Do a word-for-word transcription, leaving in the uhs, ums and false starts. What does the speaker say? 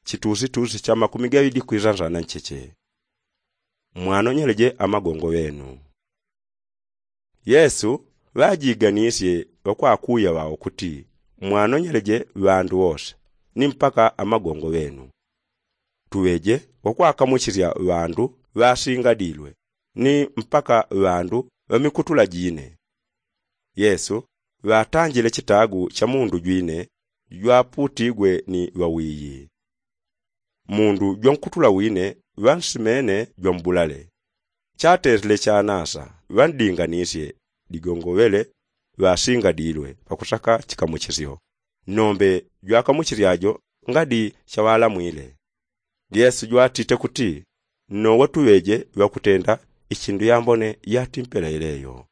chituzi tuzi cha makumi gawidi kwizanzana ncheche. Mwanonyeleje amagongo wenu. Yesu wajiganisye wakwakuya wao kuti mwanonyeleje bandu wose ni mpaka amagongo wenu. Tuweje wakwakamuchirya bandu basingadilwe ni mpaka bandu bamikutula jine. Yesu watangile chitagu cha mundu jwine jwaputigwe ni wawiyi. Mundu jwankutula wine wansimene jwambulale. Chatezile cha nasa wandinganisye digongowele wasingadilwe pakusaka chikamuchizyo. Nombe jwakamuchiryajo ngadi chawala mwile. Yesu jwatite kuti no watuweje wakutenda ichindu yambone yatimpela ileyo.